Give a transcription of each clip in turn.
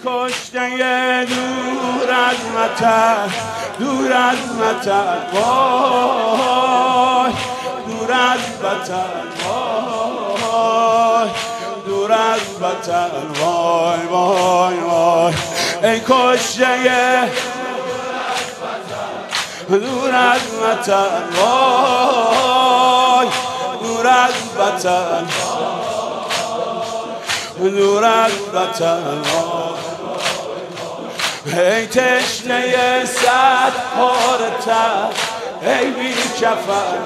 کشته دور از وطن، دور از وطن، وای دور از وطن، وای دور از وطن، وای وای وای ای کشته دور از وطن، وای دور از وطن، دور از وطن، ای تشنه صد پاره تر، ای بی کفن،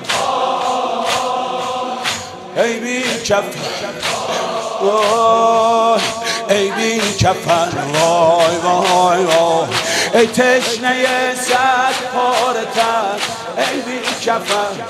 ای بی کفن، وای ای بی کفن، وای وای وای ای تشنه صد پاره تر، ای بی کفن.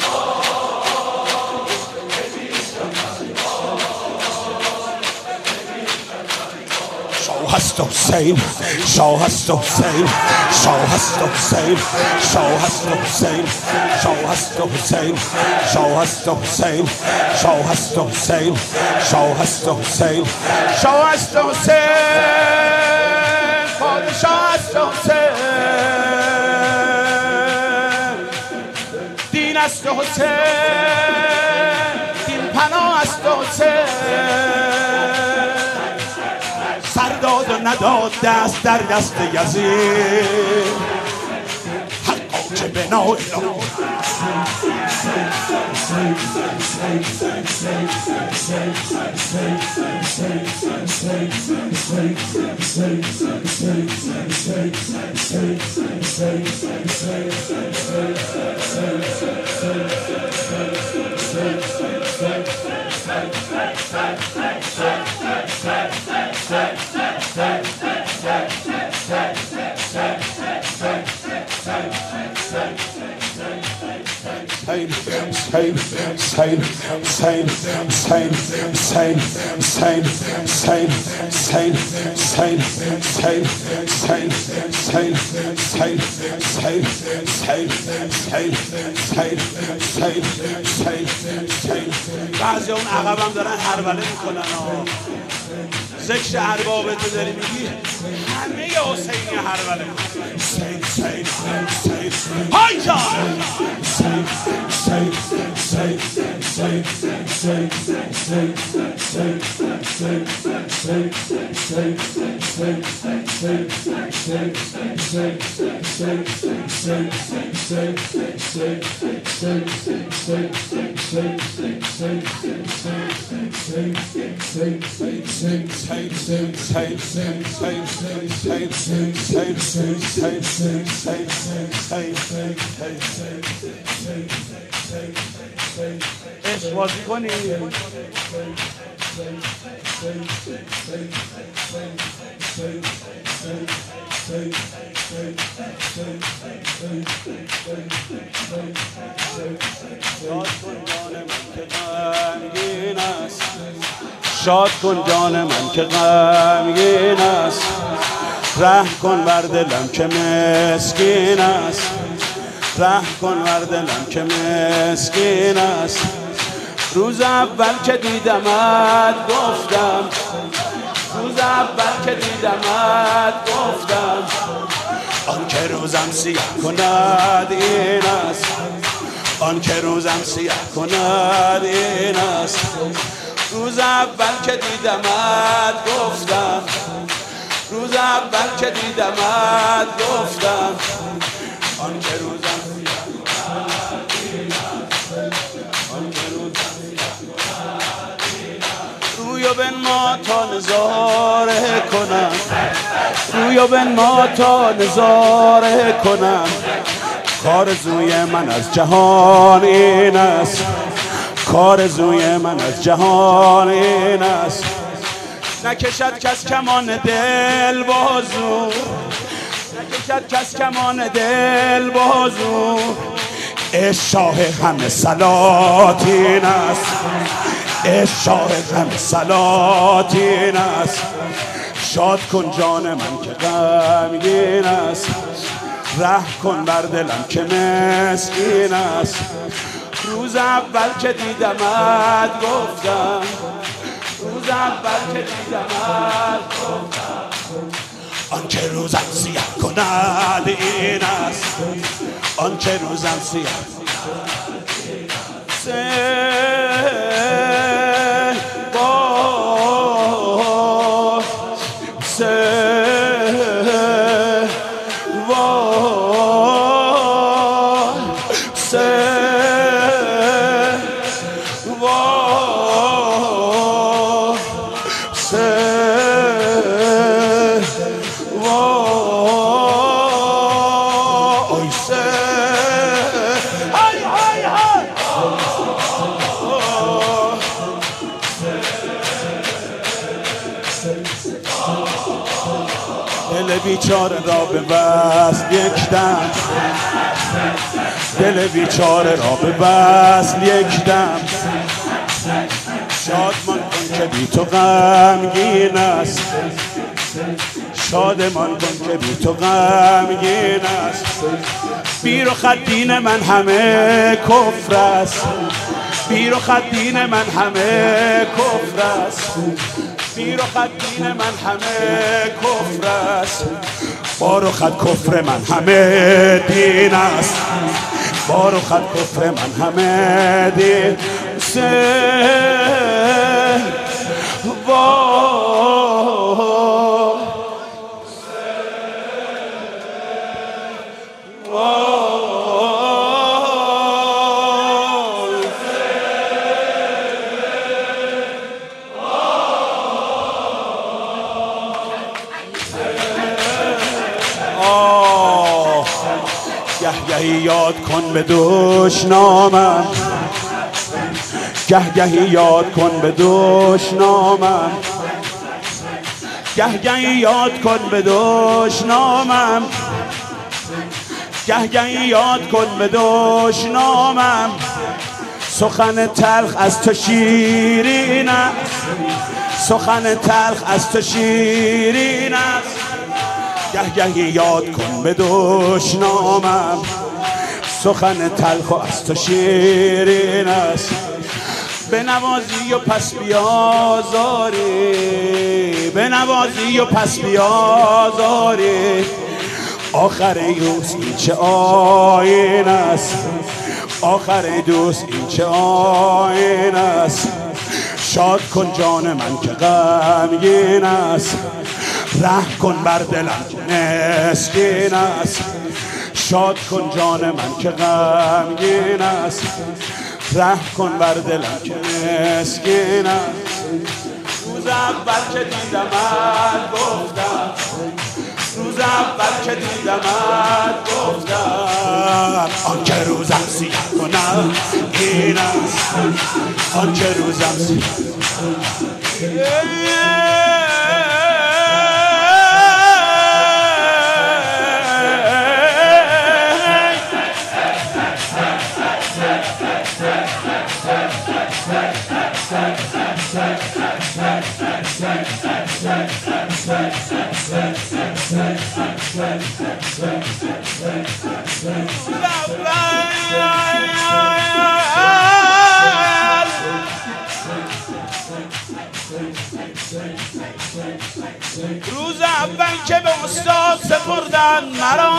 شاه است حسین، شاه است حسین، شاه است حسین، شاه است حسین، شاه است حسین، شاه است حسین، شاه است حسین، شاه است حسین، شاه است حسین، پادشاه است حسین، دین است حسین، دین پناه است حسین، سرداد و نداد دست در دست یزید، حقا که بنا اله بعضی اون عقبم دارن هربله میکنن ذکر ارباب تو داری میگی همه حسینی هربله حسین حسین حسین های جان عشق بازی کنی شاد کن جان من که غمگین است، رحم کن بر دلم که مسکین است، رحم کن بر دلم که مسکین است. روز اول که دیدمت گفتم، روز اول که دیدمت گفتم، آن که روزم سیاه کند این است، آن که روزم سیاه کند این است. روز اول که دیدمت گفتم، روز اول که دیدمت گفتم، آن که روزم سیاه کند این است، آن که روزم سیاه کند این است. رویو بنما تا نظاره کنم، رویو بنما تا نظاره کنم، کارزوی من از جهان این است، کارزوی من از جهان این است. نکشد کس کمان دل بازو، نکشد کس کمان دل بازو، عشق شاه همه سلاطین است، عشق شاه همه سلاطین است. شاد کن جان من که غمگین است، رحم کن بر دلم که مسکین است. روز اول که دیدمت گفتم، روز اول که دیدمت گفتم، آن که روزم سیاه کند این است، آن که روزم سیاه دل بیچاره را به وصل یک دم، دل بیچاره را به وصل یک دم، شادمان کن که بی تو غمگین است، شادمان کن که بی تو غمگین است. بیر و خط دین من همه کفر است، بیر و خط دین من همه کفر است، بیر و خط دین من همه کفر است، بار و خط کفر من همه دین است، بار و خط کفر من همه دین است. گهگهی یاد کن به دشنامم، گهگهی یاد کن به دشنامم، گهگهی یاد کن به دشنامم، گهگهی یاد کن به دشنامم. سخن تلخ از تو شیرین است، سخن تلخ از تو شیرین است. گهگهی یاد کن به دشنامم، سخن تلخ از تو شیرین است. بنوازی و پس بیازاری، بنوازی و پس بیازاری. آخر دوست این چه آیین است، آخر دوست این چه آیین است. شاد کن جان من که غمگین است، رحم کن بر دلم که مسکین است. شاد کن جان من که غمگین است، رحم کن بر دلم که مسکین است. روز اول که دیدمت گفتم، روز اول که دیدمت گفتم، آن که روزم سیاه کنم این است، آن که روزم سیاه روز اول که به استاد سپردن مرا،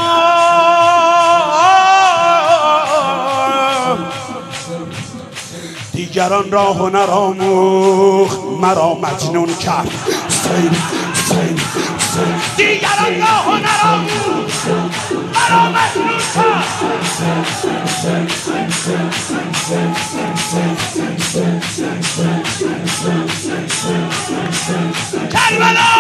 دیگران را هنر آموخت مرا مجنون کرد. دیگران را هنر آموخت مرا مجنون کرد. کربلا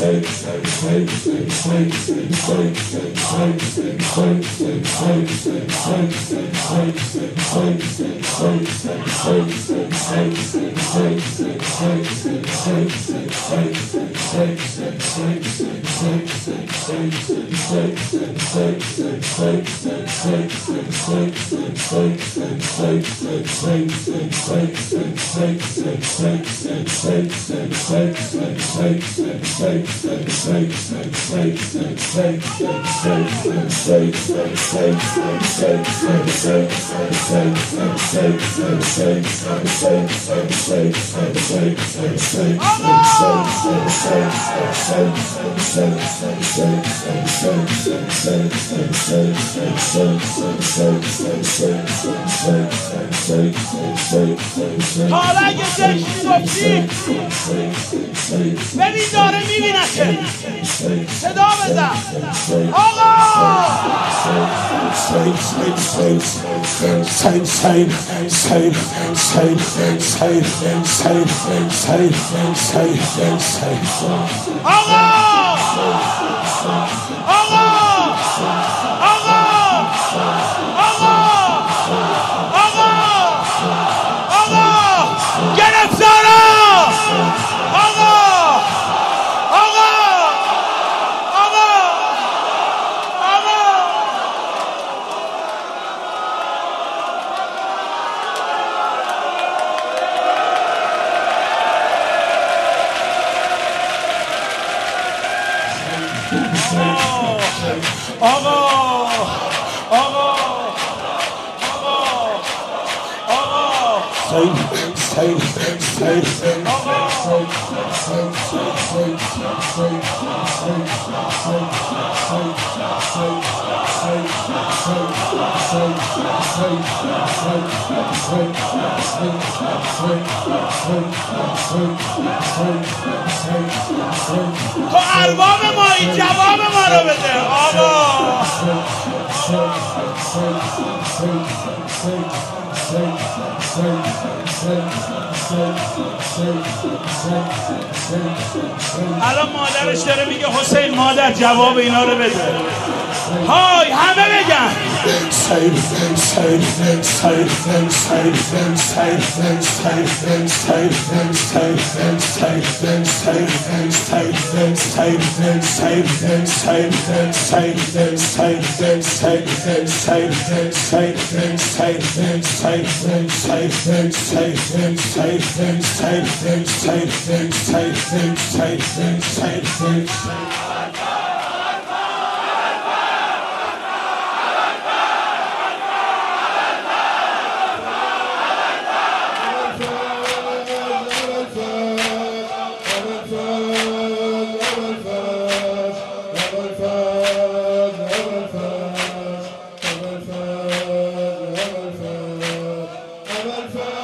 حالا اگه زشتی گفتی ببین داره میبینه صدا بزن آقا تو ارباب مایی جواب ما رو بده آقا الان مادرش داره میگه حسین مادر جواب اینا رو بده های همه بگن الفاتحة